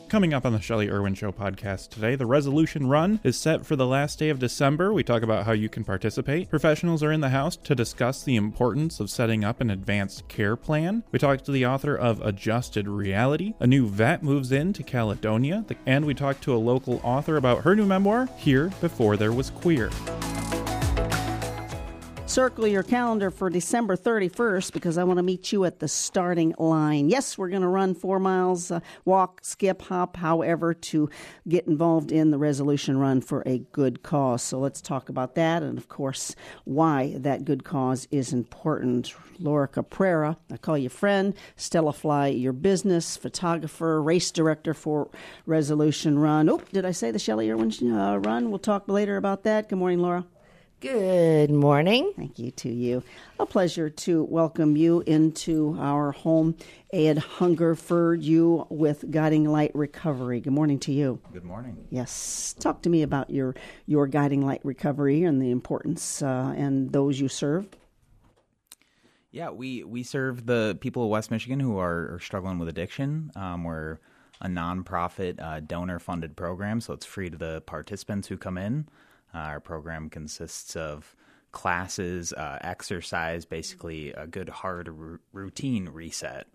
Coming up on the Shelley Irwin Show podcast today, the Resolution Run is set for the last day of December. We talk about how you can participate. Professionals are in the house to discuss the importance of setting up an advanced care plan. We talk to the author of Adjusted Reality. A new vet moves into Caledonia. And we talk to a local author about her new memoir, Here Before There Was Queer. Circle your calendar for December 31st because I want to meet you at the starting line. Yes, we're going to run 4 miles, walk, skip, hop, however, to get involved in the Resolution Run for a good cause. So let's talk about that and, of course, why that good cause is important. Laura Caprara, I call you friend. Stella Fly, your business, photographer, race director for Resolution Run. Oh, did I say the Shelley Irwin Run? We'll talk later about that. Good morning, Laura. Good morning. Thank you to you. A pleasure to welcome you into our home. Ed Hungerford, you with Guiding Light Recovery. Good morning to you. Good morning. Yes. Talk to me about your Guiding Light Recovery and the importance and those you serve. Yeah, we serve the people of West Michigan who are struggling with addiction. We're a nonprofit donor-funded program, so it's free to the participants who come in. Our program consists of classes, exercise, basically a good hard routine reset.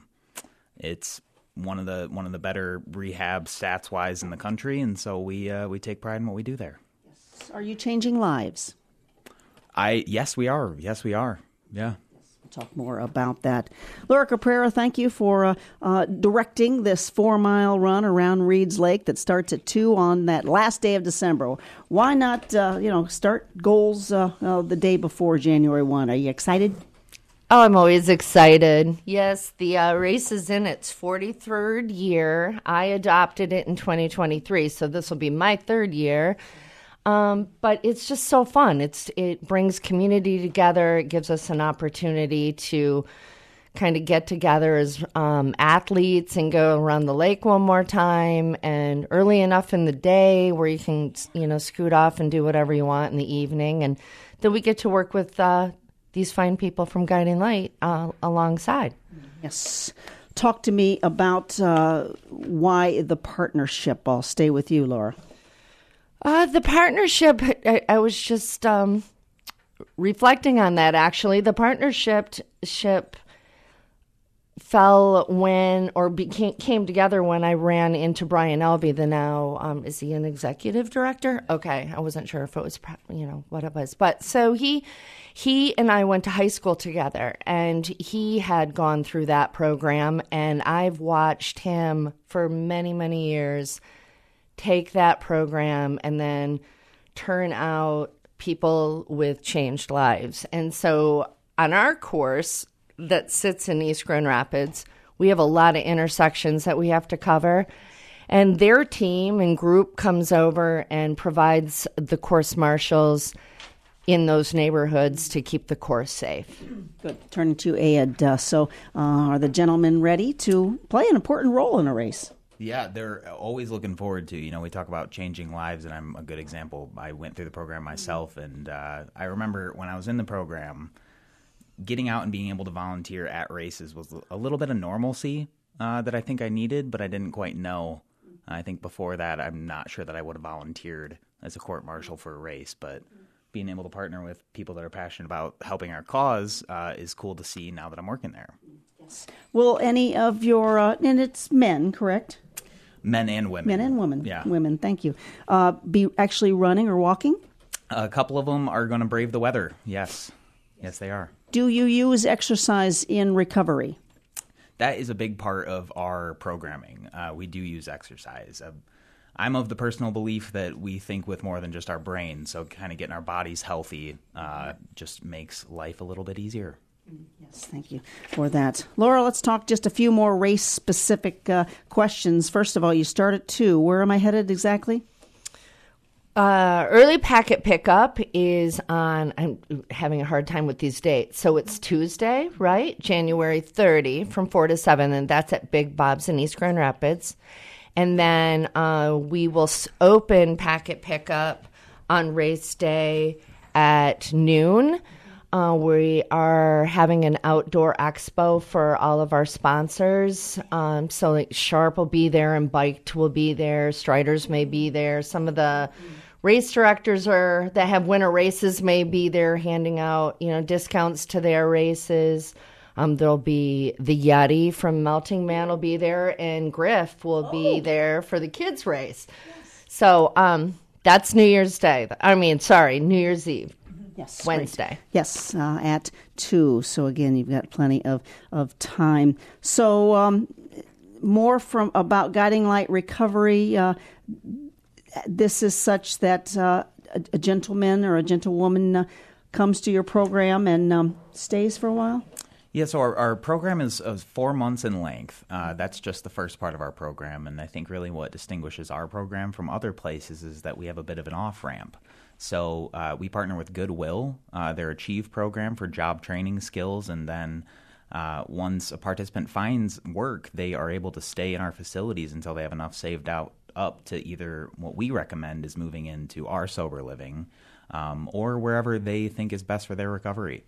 It's one of the better rehab stats wise in the country, and so we take pride in what we do there. Yes. Are you changing lives? Yes, we are. Yeah. Talk more about that. Laura Caprara, thank you for directing this 4-mile run around Reeds Lake that starts at 2 on that last day of December. Why not, start goals the day before January 1? Are you excited? Oh, I'm always excited. Yes, the race is in its 43rd year. I adopted it in 2023, so this will be my 3rd year. But it's just so fun. It brings community together. It gives us an opportunity to kind of get together as athletes and go around the lake one more time, and early enough in the day where you can, scoot off and do whatever you want in the evening. And then we get to work with these fine people from Guiding Light alongside. Yes. Talk to me about why the partnership. I'll stay with you, Laura. The partnership, I was just reflecting on that, actually. The partnership fell came together when I ran into Brian Elvey, the now, is he an executive director? Okay, I wasn't sure if it was, what it was. But so he and I went to high school together, and he had gone through that program, and I've watched him for many, many years take that program and then turn out people with changed lives. And so on our course that sits in East Grand Rapids, we have a lot of intersections that we have to cover. And their team and group comes over and provides the course marshals in those neighborhoods to keep the course safe. Good. Turning to Ed. So are the gentlemen ready to play an important role in a race? Yeah, they're always looking forward to, we talk about changing lives, and I'm a good example. I went through the program myself, and I remember when I was in the program, getting out and being able to volunteer at races was a little bit of normalcy that I think I needed, but I didn't quite know. I think before that, I'm not sure that I would have volunteered as a court marshal for a race, but being able to partner with people that are passionate about helping our cause is cool to see now that I'm working there. Yes. Will any of your, and it's men, correct? Men and women. Men and women. Yeah. Women, thank you. Be actually running or walking? A couple of them are going to brave the weather. Yes. Yes, they are. Do you use exercise in recovery? That is a big part of our programming. We do use exercise. I'm of the personal belief that we think with more than just our brain, so kind of getting our bodies healthy just makes life a little bit easier. Yes, thank you for that. Laura, let's talk just a few more race-specific questions. First of all, you start at 2. Where am I headed exactly? Early packet pickup is on, I'm having a hard time with these dates, so it's Tuesday, right? January 30 from 4 to 7, and that's at Big Bob's in East Grand Rapids. And then we will open packet pickup on race day at noon. We are having an outdoor expo for all of our sponsors. So like Sharp will be there and Biked will be there. Striders may be there. Some of the race directors that have winter races may be there handing out, discounts to their races. There'll be the Yeti from Melting Man will be there, and Griff will be there for the kids race. Yes. So that's New Year's Eve. Yes, Wednesday. Right. Yes, at 2. So again, you've got plenty of time. So more about Guiding Light Recovery. This is such that a gentleman or a gentlewoman comes to your program and stays for a while? Yeah, so our program is 4 months in length. That's just the first part of our program, and I think really what distinguishes our program from other places is that we have a bit of an off-ramp. So we partner with Goodwill, their Achieve program for job training skills, and then once a participant finds work, they are able to stay in our facilities until they have enough saved up to either what we recommend is moving into our sober living or wherever they think is best for their recovery.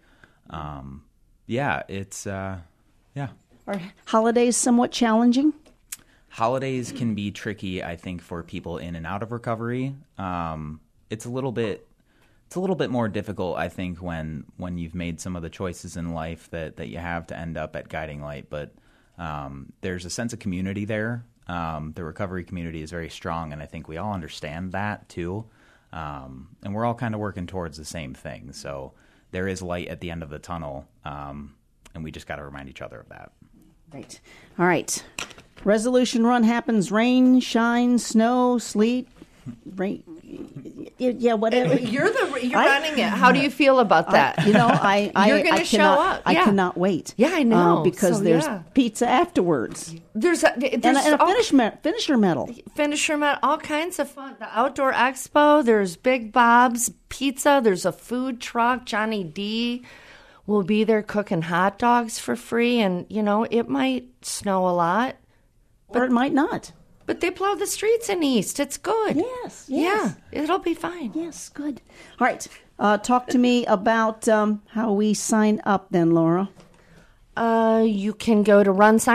Are holidays somewhat challenging? Holidays can be tricky, I think, for people in and out of recovery. It's a little bit more difficult, I think, when you've made some of the choices in life that you have to end up at Guiding Light. But there's a sense of community there. The recovery community is very strong, and I think we all understand that too. And we're all kind of working towards the same thing. So there is light at the end of the tunnel, and we just got to remind each other of that. Right. All right. Resolution Run happens rain, shine, snow, sleet, rain. Yeah, whatever. You're running it. How do you feel about that? You're going to show up. I cannot wait. Yeah, I know. Because there's pizza afterwards. There's a finisher medal. Finisher medal, all kinds of fun. The outdoor expo, there's Big Bob's Pizza, there's a food truck. Johnny D will be there cooking hot dogs for free. And, it might snow a lot. Or it might not. But they plow the streets in East. It's good. Yes. Yeah, it'll be fine. Yes, good. All right. Talk to me about how we sign up then, Laura. You can go to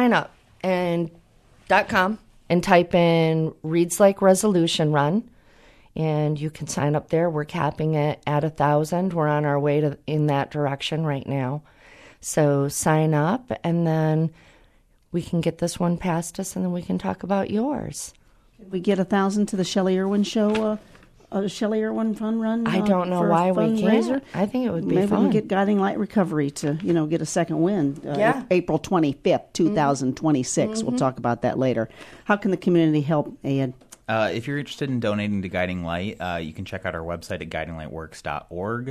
runsignup.com and type in Reads Like Resolution Run, and you can sign up there. We're capping it at 1,000. We're on our way in that direction right now. So sign up, and then we can get this one past us, and then we can talk about yours. Can we get 1,000 to the Shelley Irwin show, Shelley Irwin Fun Run? I don't know why we can't. I think it would be fun. Maybe we can get Guiding Light Recovery to, get a second win. April 25th, 2026. We'll talk about that later. How can the community help, Ed? If you're interested in donating to Guiding Light, you can check out our website at guidinglightworks.org.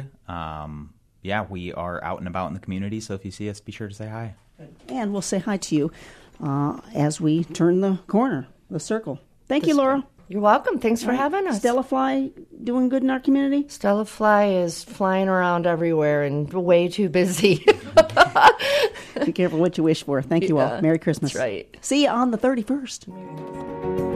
We are out and about in the community, so if you see us, be sure to say hi. And we'll say hi to you as we turn the corner, the circle. Thank you, Laura. You're welcome. Thanks for having us. Stella Fly doing good in our community? Stella Fly is flying around everywhere and way too busy. Be careful what you wish for. Thank you all. Merry Christmas. That's right. See you on the 31st.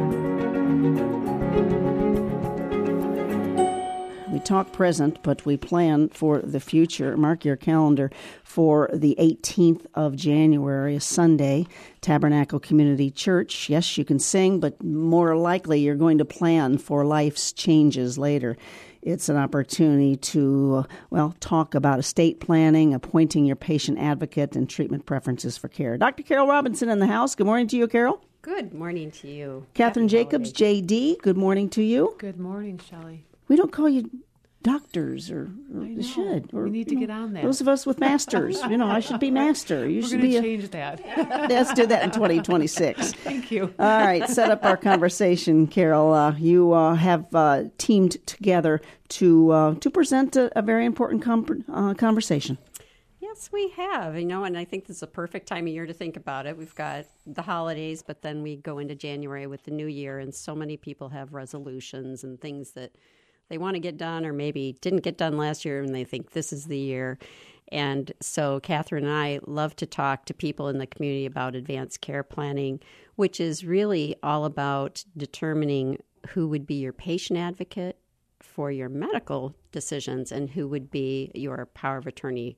We talk present, but we plan for the future. Mark your calendar for the 18th of January, a Sunday, Tabernacle Community Church. Yes, you can sing, but more likely you're going to plan for life's changes later. It's an opportunity to, talk about estate planning, appointing your patient advocate, and treatment preferences for care. Dr. Carol Robinson in the house. Good morning to you, Carol. Good morning to you. Catherine Jacobs, JD. Good morning to you. Good morning, Shelley. We don't call you doctors, or we should. Or, we need to get on that. Those of us with masters, I should be master. You should be. Change that. Let's do that in 2026. Thank you. All right, set up our conversation, Carol. You have teamed together to present a very important conversation. Yes, we have. And I think this is a perfect time of year to think about it. We've got the holidays, but then we go into January with the new year, and so many people have resolutions and things that they want to get done or maybe didn't get done last year and they think this is the year. And so Catherine and I love to talk to people in the community about advanced care planning, which is really all about determining who would be your patient advocate for your medical decisions and who would be your power of attorney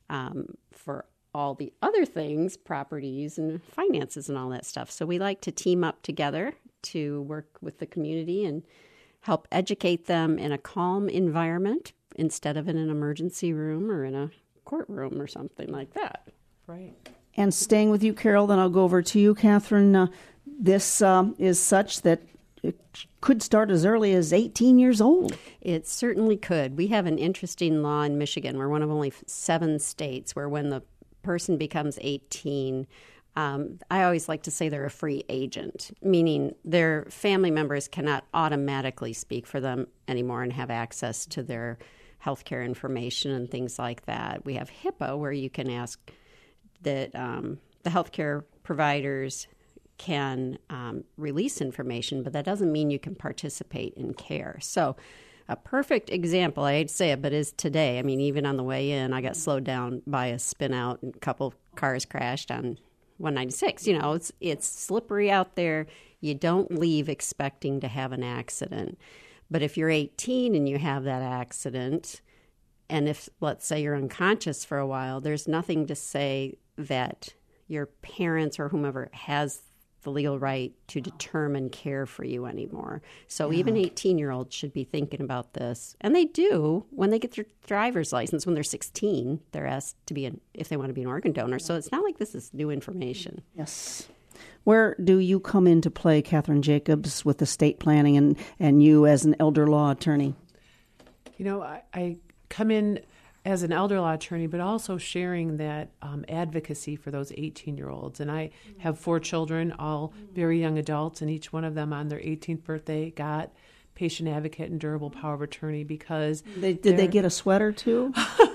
for all the other things, properties and finances and all that stuff. So we like to team up together to work with the community and help educate them in a calm environment instead of in an emergency room or in a courtroom or something like that. Right. And staying with you, Carol, then I'll go over to you, Catherine. This is such that it could start as early as 18 years old. It certainly could. We have an interesting law in Michigan. We're one of only 7 states where when the person becomes 18, I always like to say they're a free agent, meaning their family members cannot automatically speak for them anymore and have access to their healthcare information and things like that. We have HIPAA, where you can ask that the healthcare providers can release information, but that doesn't mean you can participate in care. So a perfect example, I hate to say it, but is today. I mean, even on the way in, I got slowed down by a spin out and a couple cars crashed on 196. You know, it's slippery out there. You don't leave expecting to have an accident. But if you're 18 and you have that accident, and if, let's say, you're unconscious for a while, there's nothing to say that your parents or whomever has the legal right to determine care for you anymore. So even 18-year-olds should be thinking about this. And they do when they get their driver's license. When they're 16, they're asked to be if they want to be an organ donor. So it's not like this is new information. Yes. Where do you come into play, Catherine Jacobs, with estate planning and you as an elder law attorney? You know, I come in as an elder law attorney, but also sharing that advocacy for those 18-year-olds. And I have 4 children, all very young adults, and each one of them on their 18th birthday got patient advocate and durable power of attorney because... Did they get a sweater too?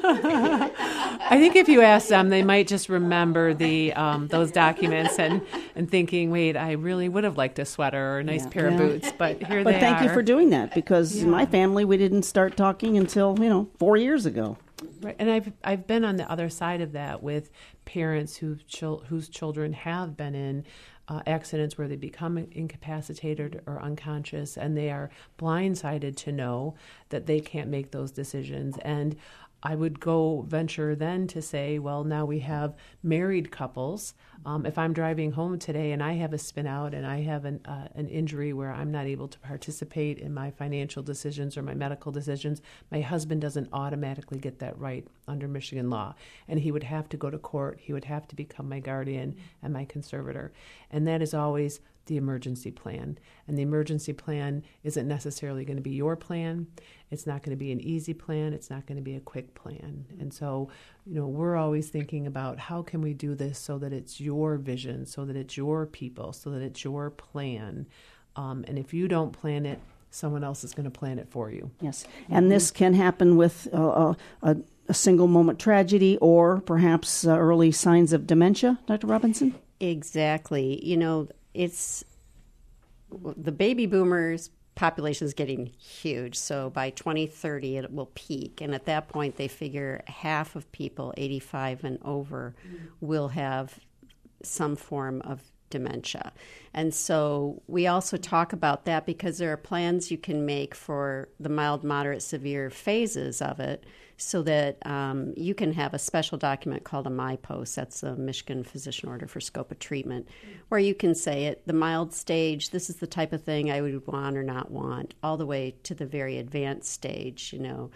I think if you ask them, they might just remember the those documents and thinking, wait, I really would have liked a sweater or a nice pair of boots, but here they are. But thank you for doing that, because in my family, we didn't start talking until, 4 years ago. Right, and I've been on the other side of that with parents whose children have been in accidents where they become incapacitated or unconscious, and they are blindsided to know that they can't make those decisions. And I would go venture then to say, well, now we have married couples. If I'm driving home today and I have a spin out and I have an injury where I'm not able to participate in my financial decisions or my medical decisions, my husband doesn't automatically get that right under Michigan law. And he would have to go to court. He would have to become my guardian and my conservator. And that is always the emergency plan. And the emergency plan isn't necessarily going to be your plan. It's not going to be an easy plan. It's not going to be a quick plan. And so, we're always thinking about how can we do this so that it's your vision, so that it's your people, so that it's your plan. And if you don't plan it, someone else is going to plan it for you. Yes. And this can happen with a single moment tragedy or perhaps early signs of dementia, Dr. Robinson? Exactly. It's the baby boomers population is getting huge. So by 2030, it will peak. And at that point, they figure half of people 85 and over will have some form of dementia. And so we also talk about that because there are plans you can make for the mild, moderate, severe phases of it so that you can have a special document called a MyPost. That's a Michigan Physician Order for Scope of Treatment, where you can say at the mild stage, this is the type of thing I would want or not want, all the way to the very advanced stage,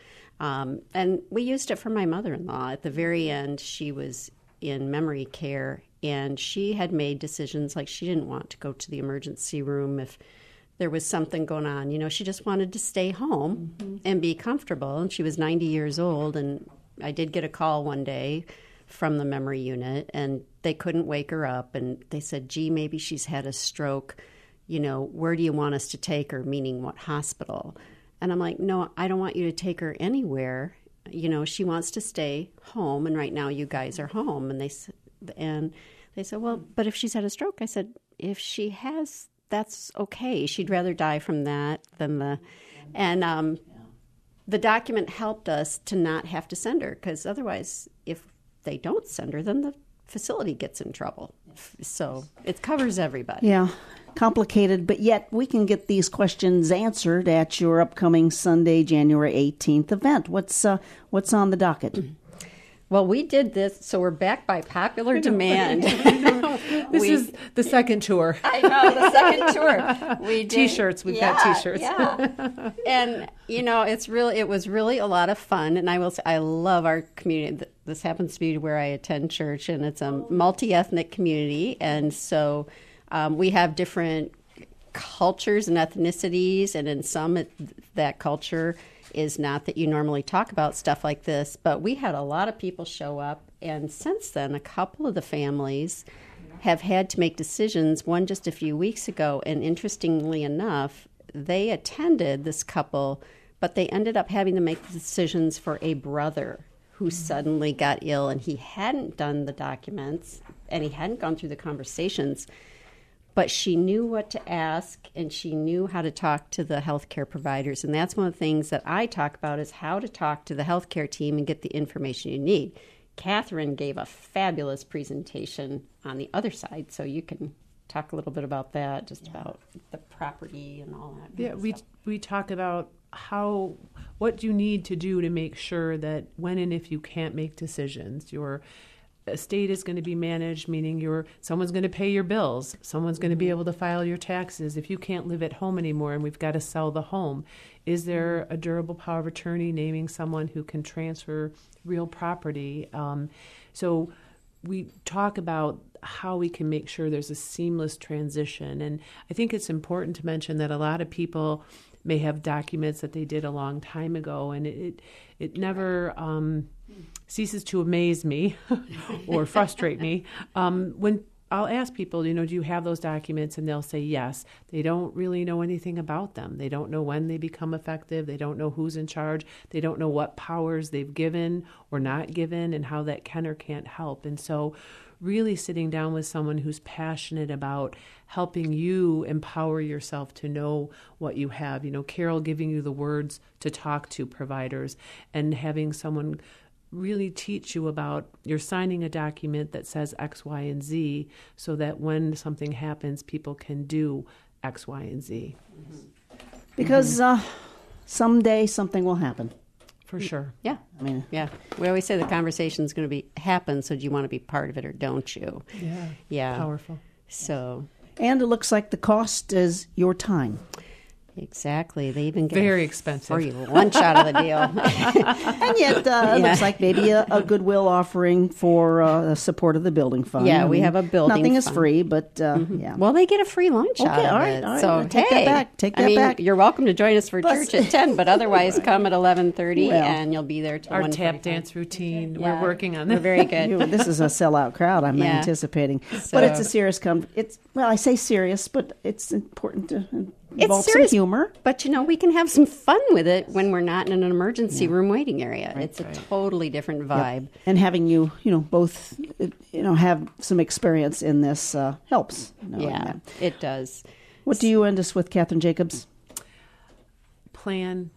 And we used it for my mother-in-law. At the very end, she was in memory care, and she had made decisions like she didn't want to go to the emergency room if there was something going on. She just wanted to stay home and be comfortable. And she was 90 years old. And I did get a call one day from the memory unit, and they couldn't wake her up. And they said, gee, maybe she's had a stroke. Where do you want us to take her? Meaning what hospital? And I'm like, no, I don't want you to take her anywhere. She wants to stay home. And right now you guys are home. And they said, well, but if she's had a stroke, I said, if she has, that's okay. She'd rather die from that than the document helped us to not have to send her, because otherwise, if they don't send her, then the facility gets in trouble. So it covers everybody. Yeah. complicated, but yet we can get these questions answered at your upcoming Sunday, January 18th event. What's on the docket? Well, we did this, so we're back by popular demand. This is the second tour. I know, the second tour. We did, T-shirts. We've got T-shirts. Yeah. And, it was really a lot of fun. And I will say, I love our community. This happens to be where I attend church, and it's a multi-ethnic community. And so we have different cultures and ethnicities, and in some, that culture is not that you normally talk about stuff like this, but we had a lot of people show up, and since then a couple of the families have had to make decisions, one just a few weeks ago, and interestingly enough, they attended, this couple, but they ended up having to make decisions for a brother who suddenly got ill, and he hadn't done the documents and he hadn't gone through the conversations. But she knew what to ask, and she knew how to talk to the healthcare providers. And that's one of the things that I talk about, is how to talk to the healthcare team and get the information you need. Catherine gave a fabulous presentation on the other side, so you can talk a little bit about that, just about the property and all that. Yeah, we talk about what you need to do to make sure that when and if you can't make decisions, your estate is going to be managed, meaning someone's going to pay your bills, someone's going to be able to file your taxes. If you can't live at home anymore and we've got to sell the home, is there a durable power of attorney naming someone who can transfer real property? So we talk about how we can make sure there's a seamless transition. And I think it's important to mention that a lot of people may have documents that they did a long time ago, and it never ceases to amaze me or frustrate me when I'll ask people, do you have those documents? And they'll say yes. They don't really know anything about them. They don't know when they become effective. They don't know who's in charge. They don't know what powers they've given or not given and how that can or can't help. And so really sitting down with someone who's passionate about helping you empower yourself to know what you have. Carol giving you the words to talk to providers, and having someone really teach you about, you're signing a document that says X, Y, and Z, so that when something happens, people can do X, Y, and Z. Because someday something will happen. For sure. Yeah. Yeah. We always say the conversation's going to happen, so do you want to be part of it or don't you? Yeah. Yeah. Powerful. So. And it looks like the cost is your time. Exactly. They even get very expensive free lunch out of the deal. And yet it looks like maybe a goodwill offering for the support of the building fund. Yeah, we have a building Nothing fund. is free, but yeah. Well, they get a free lunch out of all right, it. all right. So Take that back. Take that back. You're welcome to join us for church at 10, but otherwise come at 11:30 Well, and you'll be there till Our 1:45. tap dance routine. Yeah. We're working on We're that. very good. This is a sellout crowd, I'm Yeah. anticipating. So- But it's a serious I say serious, but it's important to It's involve some serious, humor. but we can have some fun with it when we're not in an emergency room waiting area. It's a totally different vibe. Yep. And having you both, have some experience in this helps. knowing Yeah, that. it does. What do you end us with, Catherine Jacobs? Plan,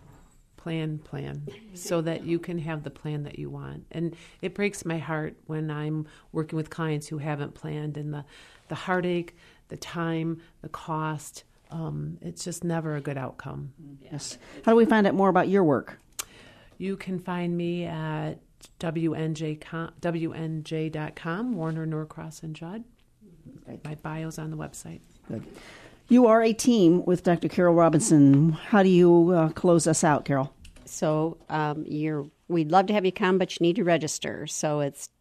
so that you can have the plan that you want. And it breaks my heart when I'm working with clients who haven't planned, and the heartache, the time, the cost, it's just never a good outcome. Yes. How do we find out more about your work? You can find me at WNJ.com, Warner, Norcross, and Judd. My bio's on the website. Good. You are a team with Dr. Carol Robinson. How do you close us out, Carol? So we'd love to have you come, but you need to register. So it's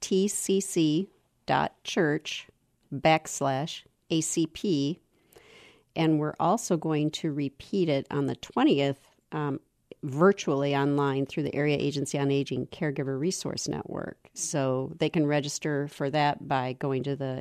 tcc.church/ACP. And we're also going to repeat it on the 20th virtually online through the Area Agency on Aging Caregiver Resource Network. So they can register for that by going to the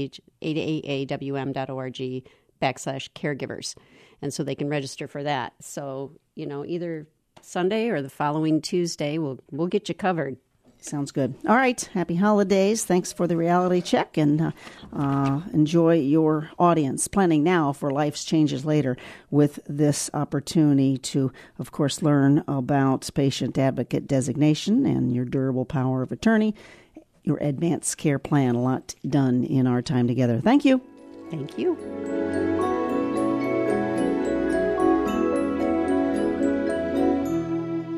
AAAWM.org/caregivers. And so they can register for that. So, either Sunday or the following Tuesday, we'll get you covered. Sounds good. All right. Happy holidays. Thanks for the reality check, and enjoy your audience. Planning now for life's changes later with this opportunity to, of course, learn about patient advocate designation and your durable power of attorney, your advanced care plan. A lot done in our time together. Thank you. Thank you.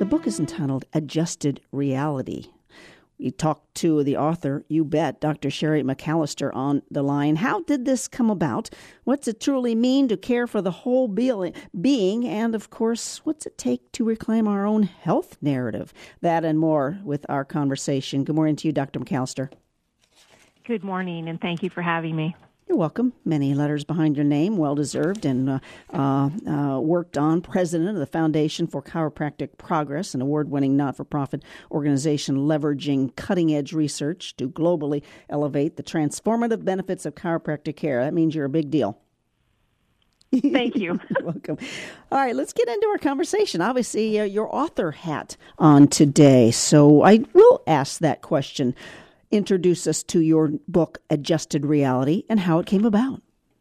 book is entitled Adjusted Reality. We talked to the author, you bet, Dr. Sherry McAllister on the line. How did this come about? What's it truly mean to care for the whole being? And, of course, what's it take to reclaim our own health narrative? That and more with our conversation. Good morning to you, Dr. McAllister. Good morning, and thank you for having me. You're welcome. Many letters behind your name, well-deserved, and worked on, president of the Foundation for Chiropractic Progress, an award-winning not-for-profit organization leveraging cutting-edge research to globally elevate the transformative benefits of chiropractic care. That means you're a big deal. Thank you. You're welcome. All right, let's get into our conversation. Obviously, your author hat on today, so I will ask that question. Introduce us to your book, Adjusted Reality, and how it came about.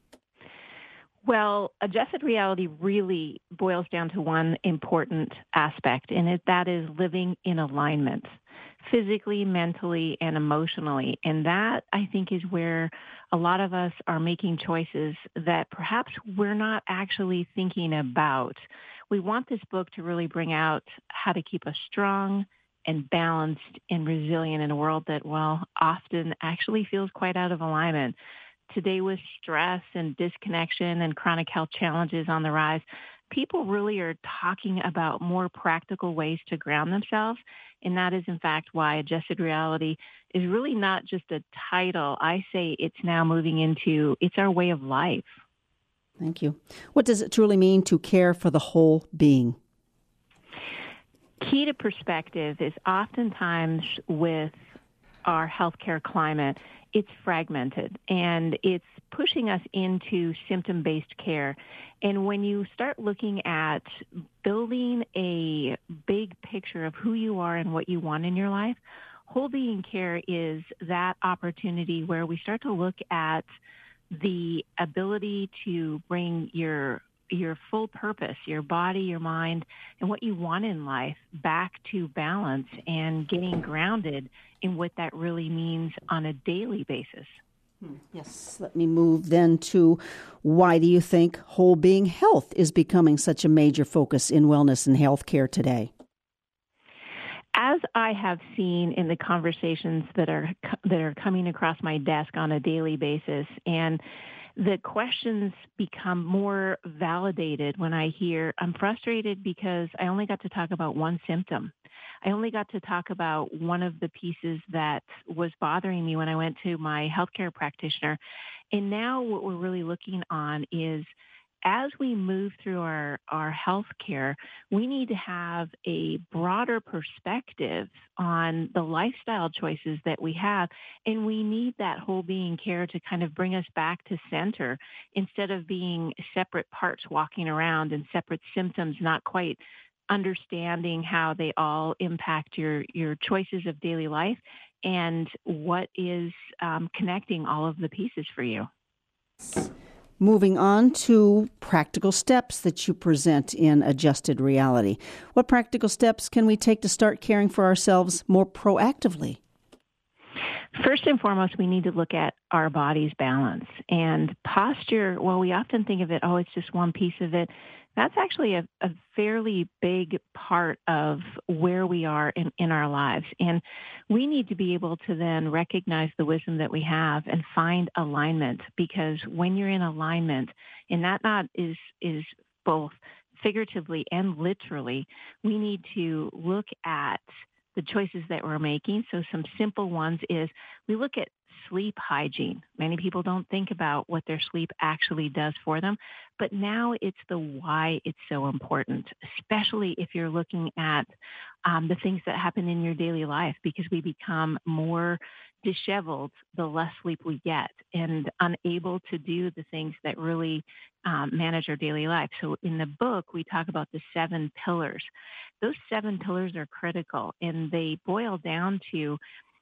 Well, Adjusted Reality really boils down to one important aspect, and that is living in alignment, physically, mentally, and emotionally. And that, I think, is where a lot of us are making choices that perhaps we're not actually thinking about. We want this book to really bring out how to keep us strong and balanced and resilient in a world that, well, often actually feels quite out of alignment. Today, with stress and disconnection and chronic health challenges on the rise, people really are talking about more practical ways to ground themselves. And that is, in fact, why Adjusted Reality is really not just a title. I say it's now moving into, it's our way of life. Thank you. What does it truly mean to care for the whole being? Key to perspective is oftentimes with our healthcare climate, it's fragmented and it's pushing us into symptom-based care. And when you start looking at building a big picture of who you are and what you want in your life, whole being care is that opportunity where we start to look at the ability to bring your full purpose, your body, your mind, and what you want in life back to balance and getting grounded in what that really means on a daily basis. Yes, let me move then to why do you think whole being health is becoming such a major focus in wellness and healthcare today? As I have seen in the conversations that are coming across my desk on a daily basis, and the questions become more validated when I hear, I'm frustrated because I only got to talk about one symptom. I only got to talk about one of the pieces that was bothering me when I went to my healthcare practitioner. And now what we're really looking on is, as we move through our health care, we need to have a broader perspective on the lifestyle choices that we have. And we need that whole being care to kind of bring us back to center instead of being separate parts walking around and separate symptoms, not quite understanding how they all impact your choices of daily life and what is connecting all of the pieces for you. Moving on to practical steps that you present in Adjusted Reality. What practical steps can we take to start caring for ourselves more proactively? First and foremost, we need to look at our body's balance. And posture, well, we often think of it, oh, it's just one piece of it. That's actually a fairly big part of where we are in our lives. And we need to be able to then recognize the wisdom that we have and find alignment, because when you're in alignment, and that is both figuratively and literally, we need to look at the choices that we're making. So some simple ones is we look at sleep hygiene. Many people don't think about what their sleep actually does for them, but now it's the why it's so important, especially if you're looking at the things that happen in your daily life, because we become more disheveled the less sleep we get and unable to do the things that really manage our daily life. So in the book, we talk about the 7 pillars. Those 7 pillars are critical, and they boil down to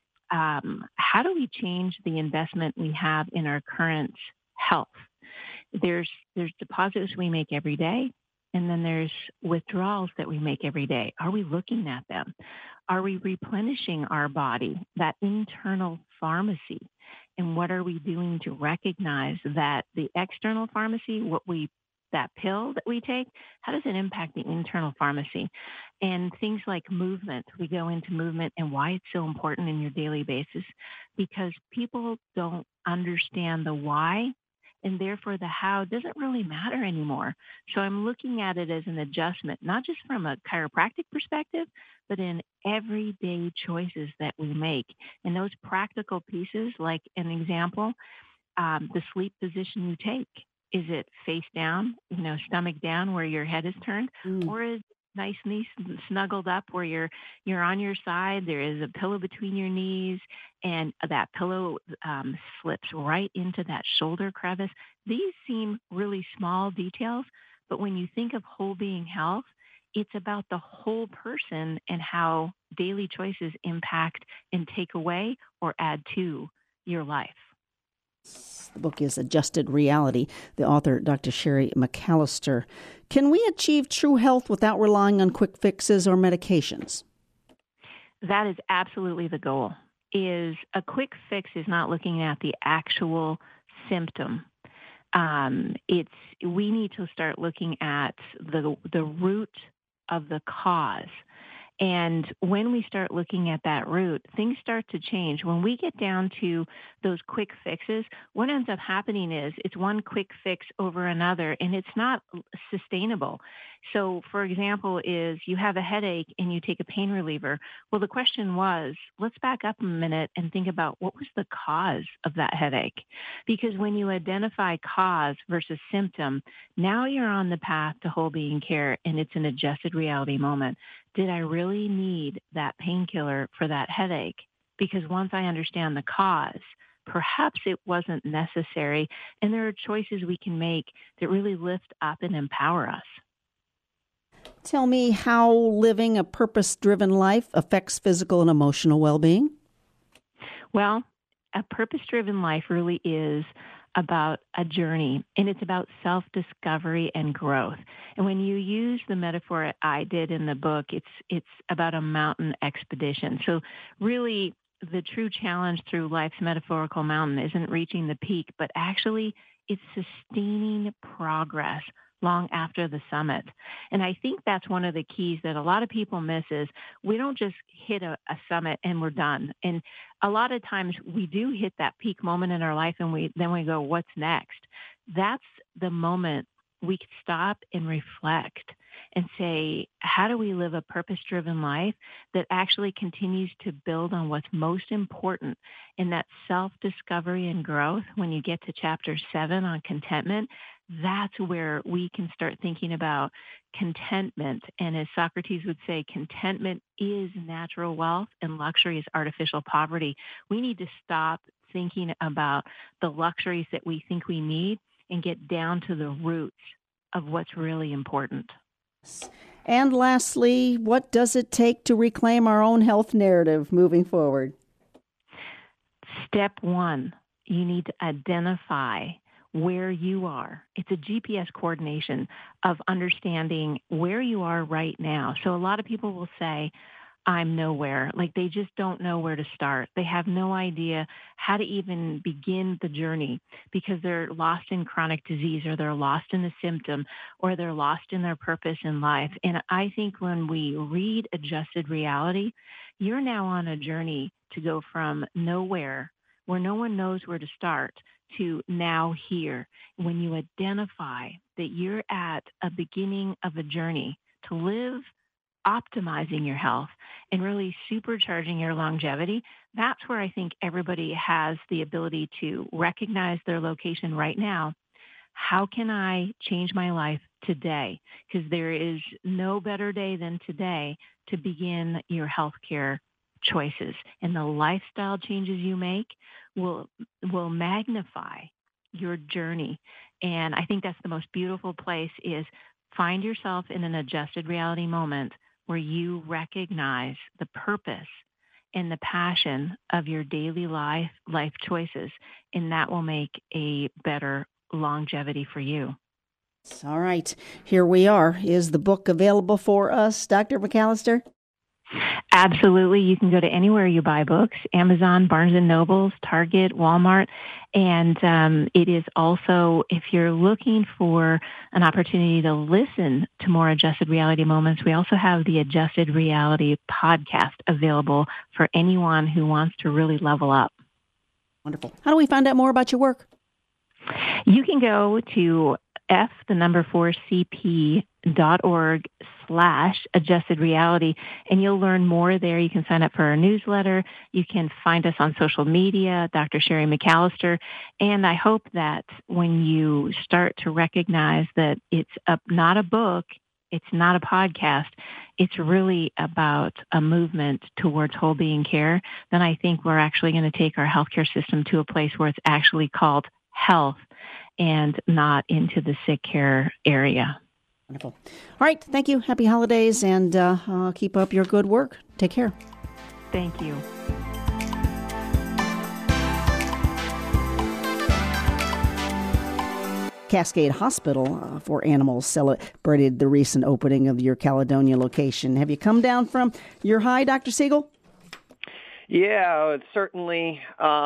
how do we change the investment we have in our current health? There's deposits we make every day, and then there's withdrawals that we make every day. Are we looking at them? Are we replenishing our body, that internal pharmacy? And what are we doing to recognize that the external pharmacy, what we that pill that we take, how does it impact the internal pharmacy? And things like movement, we go into movement and why it's so important in your daily basis, because people don't understand the why, and therefore the how doesn't really matter anymore. So I'm looking at it as an adjustment, not just from a chiropractic perspective, but in everyday choices that we make. And those practical pieces, like an example, the sleep position you take. Is it face down, stomach down where your head is turned, or is it nicely snuggled up where you're on your side, there is a pillow between your knees, and that pillow slips right into that shoulder crevice? These seem really small details, but when you think of whole being health, it's about the whole person and how daily choices impact and take away or add to your life. The book is Adjusted Reality. The author, Dr. Sherry McAllister. Can we achieve true health without relying on quick fixes or medications? That is absolutely the goal. Is a quick fix is not looking at the actual symptom. We need to start looking at the root of the cause. And when we start looking at that root, things start to change. When we get down to those quick fixes, what ends up happening is it's one quick fix over another, and it's not sustainable. So, for example, is you have a headache and you take a pain reliever. Well, the question was, let's back up a minute and think about what was the cause of that headache. Because when you identify cause versus symptom, now you're on the path to whole being care, and it's an adjusted reality moment. Did I really need that painkiller for that headache? Because once I understand the cause, perhaps it wasn't necessary, and there are choices we can make that really lift up and empower us. Tell me how living a purpose-driven life affects physical and emotional well-being. Well, a purpose-driven life really is about a journey, and it's about self-discovery and growth. And when you use the metaphor I did in the book, it's about a mountain expedition. So really, the true challenge through life's metaphorical mountain isn't reaching the peak, but actually it's sustaining progress long after the summit. And I think that's one of the keys that a lot of people miss is we don't just hit a summit and we're done. And a lot of times we do hit that peak moment in our life and then we go, what's next? That's the moment we can stop and reflect and say, how do we live a purpose-driven life that actually continues to build on what's most important in that self-discovery and growth? When you get to chapter 7 on contentment, that's where we can start thinking about contentment. And as Socrates would say, contentment is natural wealth and luxury is artificial poverty. We need to stop thinking about the luxuries that we think we need and get down to the roots of what's really important. And lastly, what does it take to reclaim our own health narrative moving forward? Step 1, you need to identify where you are. It's a GPS coordination of understanding where you are right now. So a lot of people will say, I'm nowhere. Like they just don't know where to start. They have no idea how to even begin the journey because they're lost in chronic disease or they're lost in the symptom or they're lost in their purpose in life. And I think when we read Adjusted Reality, you're now on a journey to go from nowhere, where no one knows where to start, to now here. When you identify that you're at a beginning of a journey to live optimizing your health and really supercharging your longevity, that's where I think everybody has the ability to recognize their location right now. How can I change my life today? Because there is no better day than today to begin your healthcare choices. And the lifestyle changes you make will magnify your journey. And I think that's the most beautiful place is find yourself in an adjusted reality moment where you recognize the purpose and the passion of your daily life choices, and that will make a better longevity for you. All right, here we are. Is the book available for us, Dr. McAllister? Absolutely. You can go to anywhere you buy books, Amazon, Barnes & Noble, Target, Walmart. And it is also, if you're looking for an opportunity to listen to more Adjusted Reality moments, we also have the Adjusted Reality podcast available for anyone who wants to really level up. Wonderful. How do we find out more about your work? You can go to f4cp.org/adjusted reality, and you'll learn more there. You can sign up for our newsletter. You can find us on social media, Dr. Sherry McAllister. And I hope that when you start to recognize that it's not a book, it's not a podcast, it's really about a movement towards whole being care, then I think we're actually going to take our healthcare system to a place where it's actually called health and not into the sick care area. Wonderful. All right. Thank you. Happy holidays, and keep up your good work. Take care. Thank you. Cascade Hospital for Animals celebrated the recent opening of your Caledonia location. Have you come down from your high, Dr. Siegel? Yeah, it's certainly,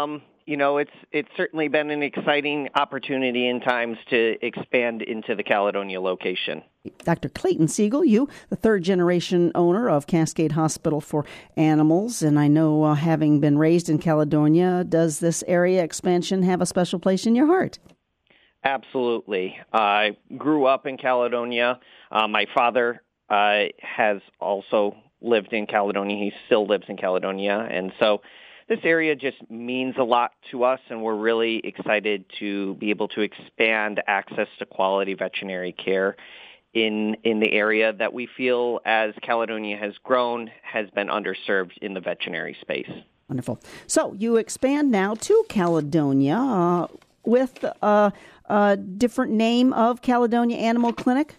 it's certainly been an exciting opportunity in times to expand into the Caledonia location. Dr. Clayton Siegel, you, the third-generation owner of Cascade Hospital for Animals, and I know having been raised in Caledonia, does this area expansion have a special place in your heart? Absolutely. I grew up in Caledonia. My father has also lived in Caledonia. He still lives in Caledonia. And so this area just means a lot to us, and we're really excited to be able to expand access to quality veterinary care in the area that we feel, as Caledonia has grown, has been underserved in the veterinary space. Wonderful. So you expand now to Caledonia with a different name of Caledonia Animal Clinic?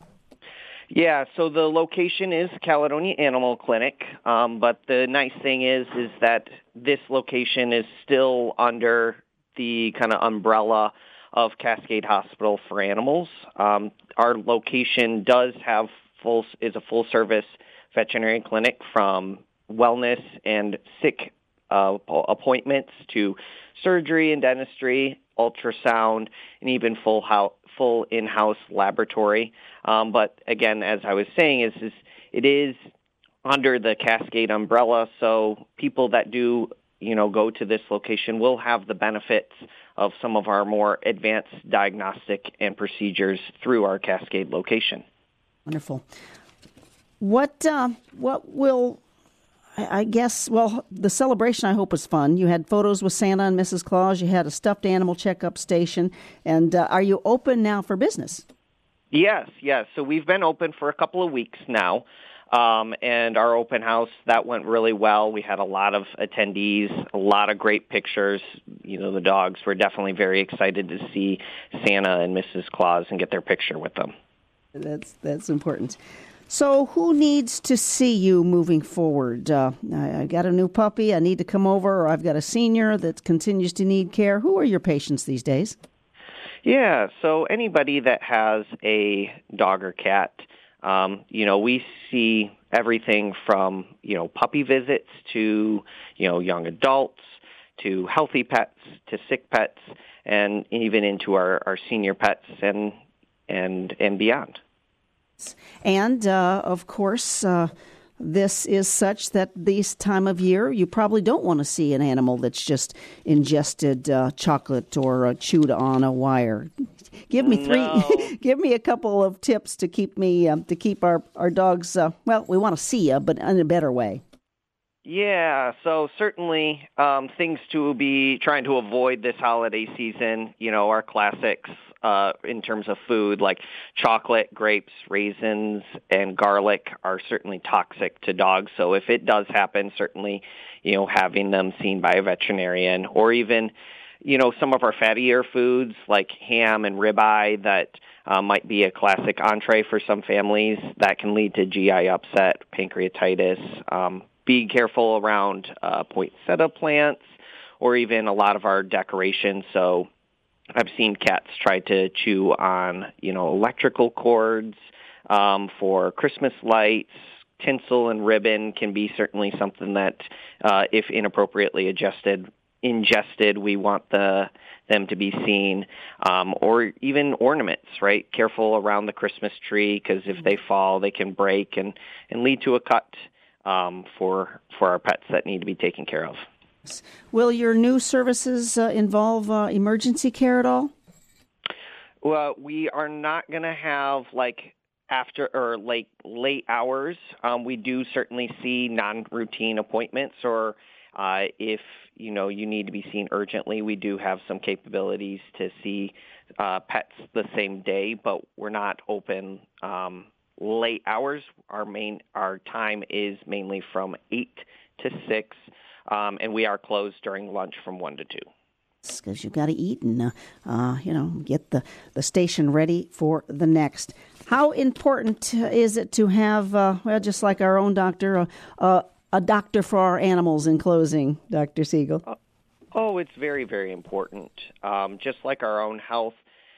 Yeah, so the location is Caledonia Animal Clinic, but the nice thing is that this location is still under the kind of umbrella of Cascade Hospital for Animals. Our location does have is a full-service veterinary clinic, from wellness and sick appointments to surgery and dentistry, ultrasound, and even full in-house laboratory. But again, as I was saying, it is under the Cascade umbrella, so people that do go to this location will have the benefits of some of our more advanced diagnostic and procedures through our Cascade location. Wonderful. What will, I guess, well, the celebration I hope was fun. You had photos with Santa and Mrs. Claus. You had a stuffed animal checkup station. And are you open now for business? Yes. So we've been open for a couple of weeks now. And our open house, that went really well. We had a lot of attendees, a lot of great pictures. The dogs were definitely very excited to see Santa and Mrs. Claus and get their picture with them. That's important. So who needs to see you moving forward? I got a new puppy. I need to come over, or I've got a senior that continues to need care. Who are your patients these days? Yeah, so anybody that has a dog or cat, we see everything from, puppy visits to, young adults, to healthy pets, to sick pets, and even into our senior pets and beyond. And, of course, this is such that this time of year, you probably don't want to see an animal that's just ingested chocolate or chewed on a wire. Give me give me a couple of tips to keep our dogs, we want to see you, but in a better way. Yeah, so certainly things to be trying to avoid this holiday season, our classics in terms of food, like chocolate, grapes, raisins, and garlic are certainly toxic to dogs. So if it does happen, certainly, having them seen by a veterinarian, or even, some of our fattier foods like ham and ribeye that might be a classic entree for some families that can lead to GI upset, pancreatitis. Be careful around poinsettia plants, or even a lot of our decorations. So I've seen cats try to chew on, electrical cords for Christmas lights, tinsel and ribbon can be certainly something that, if inappropriately ingested, we want them to be seen, or even ornaments, right? Careful around the Christmas tree, because if they fall, they can break and lead to a cut for our pets that need to be taken care of. Will your new services involve emergency care at all? Well, we are not going to have after or late hours. We do certainly see non-routine appointments, or if you need to be seen urgently, we do have some capabilities to see pets the same day, but we're not open late hours. Our time is mainly from 8 to 6, and we are closed during lunch from 1 to 2. Because you've got to eat and get the station ready for the next. How important is it to have, just like our own doctor, a doctor for our animals in closing, Dr. Siegel? It's very, very important. Just like our own health,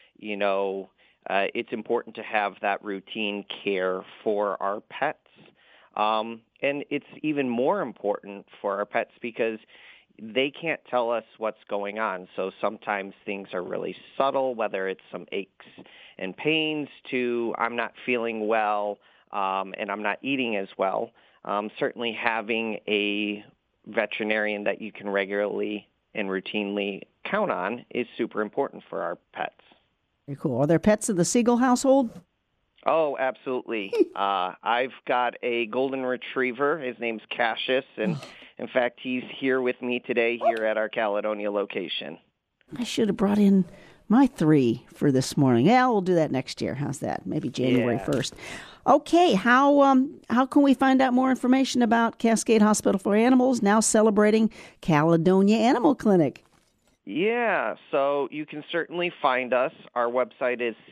it's important to have that routine care for our pets. And it's even more important for our pets because they can't tell us what's going on. So sometimes things are really subtle, whether it's some aches and pains to I'm not feeling well and I'm not eating as well. Certainly having a veterinarian that you can regularly and routinely count on is super important for our pets. Very cool. Are there pets in the Siegel household? Oh, absolutely. I've got a golden retriever. His name's Cassius, and in fact, he's here with me today here at our Caledonia location. I should have brought in my 3 for this morning. Yeah, we'll do that next year. How's that? Maybe January 1st. Okay, how can we find out more information about Cascade Hospital for Animals, now celebrating Caledonia Animal Clinic? Yeah, so you can certainly find us. Our website is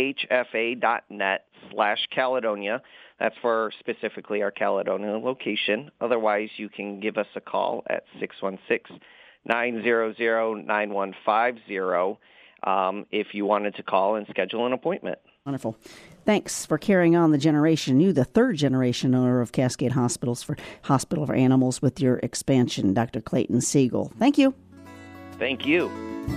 chfa.net/Caledonia. That's for specifically our Caledonia location. Otherwise, you can give us a call at 616-900-9150 if you wanted to call and schedule an appointment. Wonderful. Thanks for carrying on the generation. You, the 3rd generation owner of Cascade Hospital for Animals, with your expansion, Dr. Clayton Siegel. Thank you. Thank you.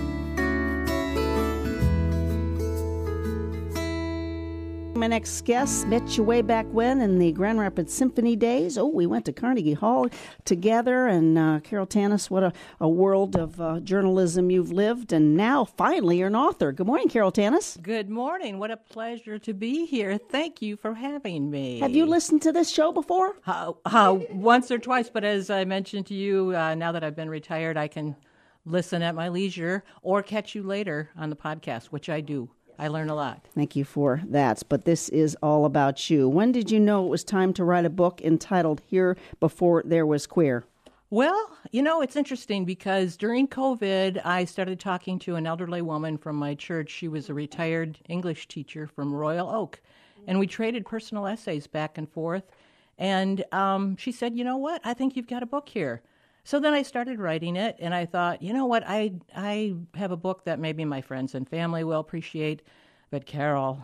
My next guest met you way back when in the Grand Rapids Symphony days. We went to Carnegie Hall together. And Carol Tanis, what a world of journalism you've lived. And now, finally, you're an author. Good morning, Carol Tanis. Good morning. What a pleasure to be here. Thank you for having me. Have you listened to this show before? Once or twice, but as I mentioned to you, now that I've been retired, I can listen at my leisure or catch you later on the podcast, which I do. I learn a lot. Thank you for that. But this is all about you. When did you know it was time to write a book entitled Here Before There Was Queer? Well, it's interesting because during COVID, I started talking to an elderly woman from my church. She was a retired English teacher from Royal Oak. And we traded personal essays back and forth. And she said, you know what? I think you've got a book here. So then I started writing it, and I thought, you know what, I have a book that maybe my friends and family will appreciate, but Carol,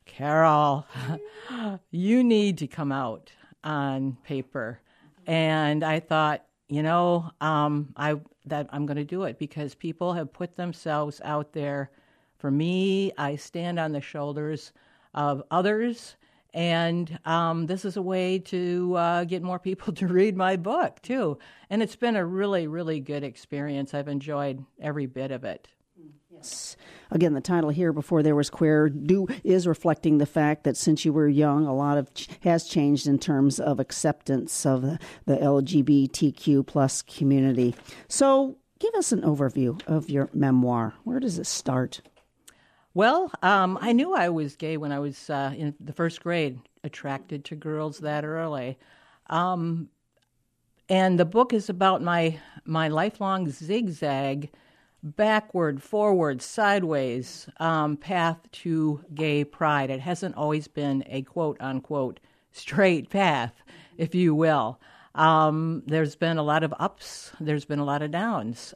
you need to come out on paper. And I thought, I'm going to do it because people have put themselves out there. For me, I stand on the shoulders of others. And this is a way to get more people to read my book, too. And it's been a really, really good experience. I've enjoyed every bit of it. Yes. Again, the title Here Before There Was Queer is reflecting the fact that since you were young, a lot has changed in terms of acceptance of the LGBTQ plus community. So give us an overview of your memoir. Where does it start? Well, I knew I was gay when I was in the 1st grade, attracted to girls that early. And the book is about my lifelong zigzag, backward, forward, sideways path to gay pride. It hasn't always been a quote-unquote straight path, if you will. There's been a lot of ups. There's been a lot of downs.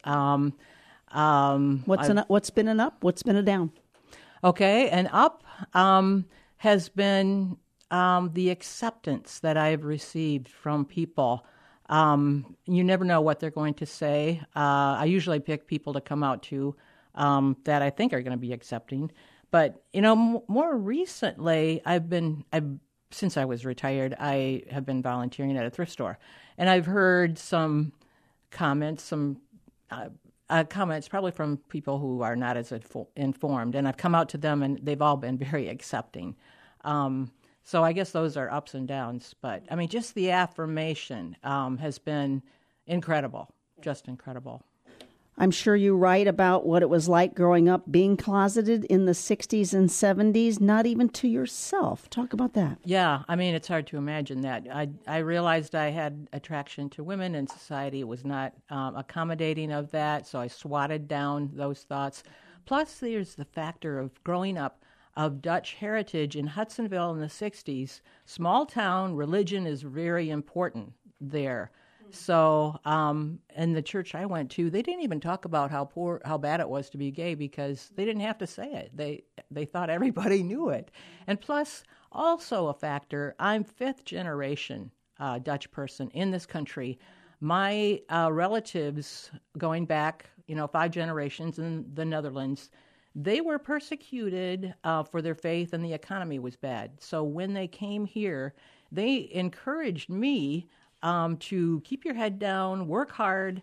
What's been an up? What's been a down? Okay, and up has been the acceptance that I have received from people. You never know what they're going to say. I usually pick people to come out to that I think are going to be accepting. But, more recently, since I was retired, I have been volunteering at a thrift store. And I've heard some comments, comments probably from people who are not as informed. And I've come out to them, and they've all been very accepting. So I guess those are ups and downs. But, just the affirmation has been incredible, just incredible. I'm sure you write about what it was like growing up being closeted in the 60s and 70s, not even to yourself. Talk about that. Yeah, it's hard to imagine that. I realized I had attraction to women, and society was not accommodating of that, so I swatted down those thoughts. Plus, there's the factor of growing up of Dutch heritage in Hudsonville in the 60s. Small town, religion is very important there. So, in the church I went to, they didn't even talk about how bad it was to be gay because they didn't have to say it. They thought everybody knew it. And plus, also a factor, I'm fifth generation Dutch person in this country. My relatives, going back, 5 generations in the Netherlands, they were persecuted for their faith, and the economy was bad. So when they came here, they encouraged me to keep your head down, work hard,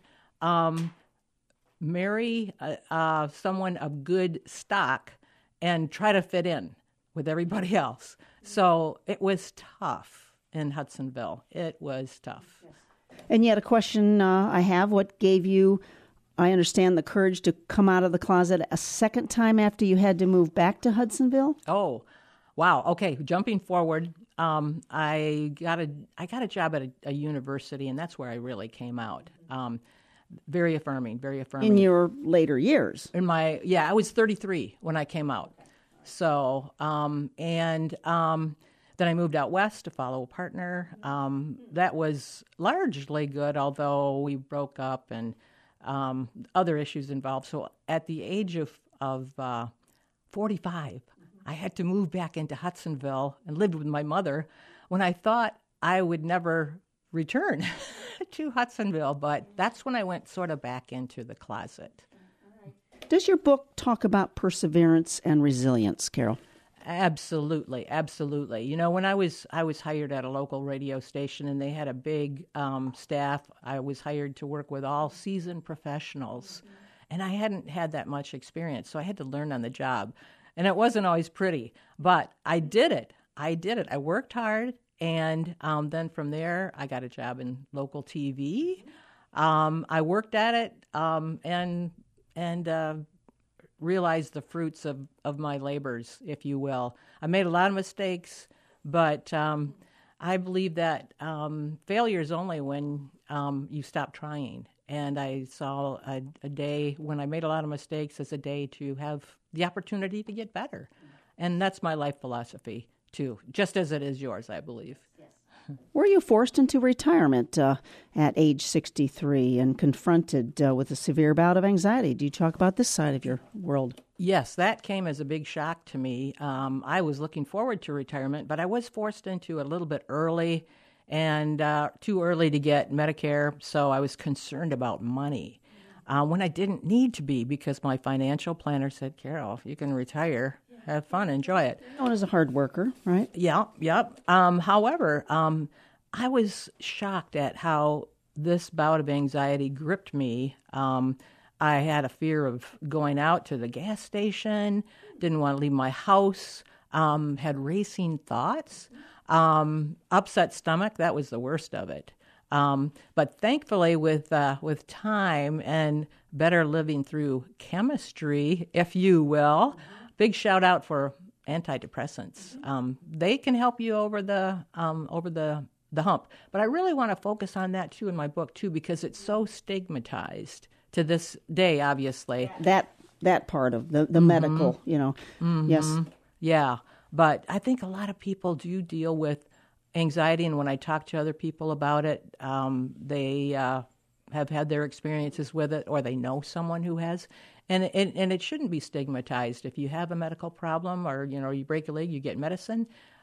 marry someone of good stock, and try to fit in with everybody else. So it was tough in Hudsonville. It was tough. And yet a question I have, what gave you, I understand, the courage to come out of the closet a second time after you had to move back to Hudsonville? Oh, wow. Okay, jumping forward. I got a job at a university, and that's where I really came out. Very affirming, very affirming. In your later years? I was 33 when I came out. So, then I moved out west to follow a partner. That was largely good, although we broke up and other issues involved. So at the age of 45, I had to move back into Hudsonville and lived with my mother when I thought I would never return to Hudsonville. But that's when I went sort of back into the closet. Does your book talk about perseverance and resilience, Carol? Absolutely, absolutely. When I was hired at a local radio station, and they had a big staff, I was hired to work with all seasoned professionals, and I hadn't had that much experience, so I had to learn on the job. And it wasn't always pretty, but I did it. I worked hard, and then from there, I got a job in local TV. I worked at it and realized the fruits of my labors, if you will. I made a lot of mistakes, but I believe that failure is only when you stop trying. And I saw a day when I made a lot of mistakes as a day to have the opportunity to get better. And that's my life philosophy, too, just as it is yours, I believe. Were you forced into retirement at age 63 and confronted with a severe bout of anxiety? Do you talk about this side of your world? Yes, that came as a big shock to me. I was looking forward to retirement, but I was forced into a little bit early and too early to get Medicare, so I was concerned about money when I didn't need to be because my financial planner said, Carol, if you can retire, have fun, enjoy it. You're known as a hard worker, right? Yep. However, I was shocked at how this bout of anxiety gripped me. I had a fear of going out to the gas station, didn't want to leave my house, had racing thoughts, upset stomach. That was the worst of it. But thankfully, with time and better living through chemistry, if you will, big shout out for antidepressants. They can help you over the hump. But I really want to focus on that too in my book too, because it's so stigmatized to this day. Obviously, that part of the medical, yes, yeah. But I think a lot of people do deal with anxiety, and when I talk to other people about it, they have had their experiences with it, or they know someone who has. And it shouldn't be stigmatized. If you have a medical problem or, you break a leg, you get medicine.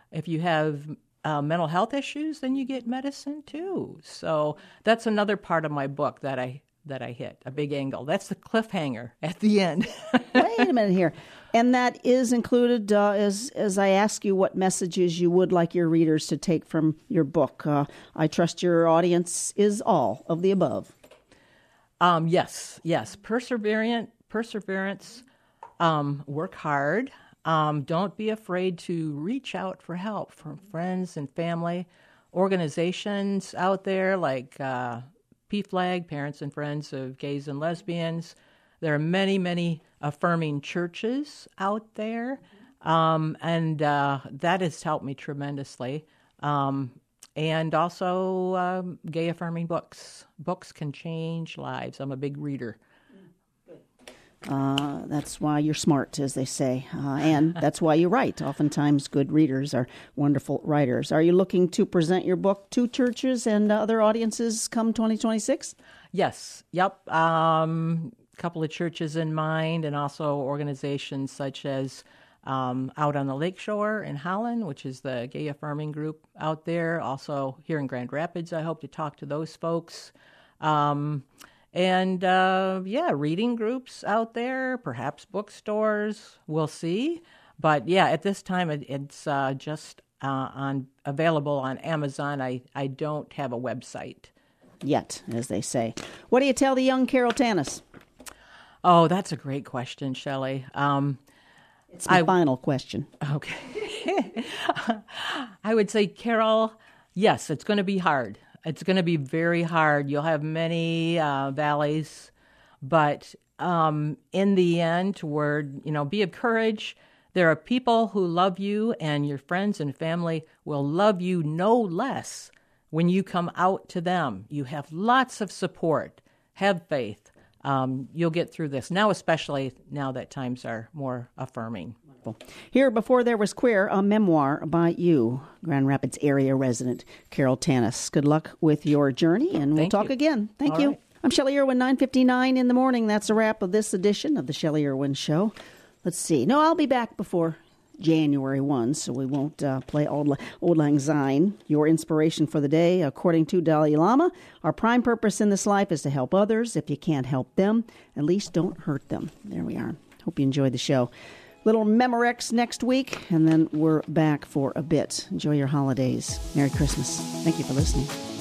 If you have mental health issues, then you get medicine too. So that's another part of my book that I hit, a big angle. That's the cliffhanger at the end. Wait a minute here. And that is included as I ask you what messages you would like your readers to take from your book. I trust your audience is all of the above. Yes. Perseverance, work hard. Don't be afraid to reach out for help from friends and family, organizations out there like PFLAG, Parents and Friends of Gays and Lesbians. There are many, many affirming churches out there, and that has helped me tremendously. And also gay affirming books. Books can change lives. I'm a big reader. That's why you're smart, as they say, and that's why you write. Oftentimes, good readers are wonderful writers. Are you looking to present your book to churches and other audiences come 2026? Yes. Yep. Couple of churches in mind, and also organizations such as out on the Lakeshore in Holland, which is the gay affirming group out there. Also here in Grand Rapids, I hope to talk to those folks. And reading groups out there, perhaps bookstores, we'll see. But yeah, at this time, it's just available on Amazon. I don't have a website. Yet, as they say. What do you tell the young Carol Tanis? Oh, that's a great question, Shelley. It's my final question. Okay. I would say, Carol, yes, it's going to be hard. It's going to be very hard. You'll have many valleys, but in the end, be of courage. There are people who love you, and your friends and family will love you no less when you come out to them. You have lots of support. Have faith. You'll get through this now, especially now that times are more affirming. Here, Before There Was Queer, a memoir by you, Grand Rapids area resident Carol Tanis. Good luck with your journey, and we'll talk again. Thank you. Right. I'm Shelley Irwin, 9:59 in the morning. That's a wrap of this edition of the Shelley Irwin Show. Let's see. No, I'll be back before January 1, so we won't play Auld Lang Syne. Your inspiration for the day, according to Dalai Lama, our prime purpose in this life is to help others. If you can't help them, at least don't hurt them. There we are. Hope you enjoyed the show. Little Memorex next week, and then we're back for a bit. Enjoy your holidays. Merry Christmas. Thank you for listening.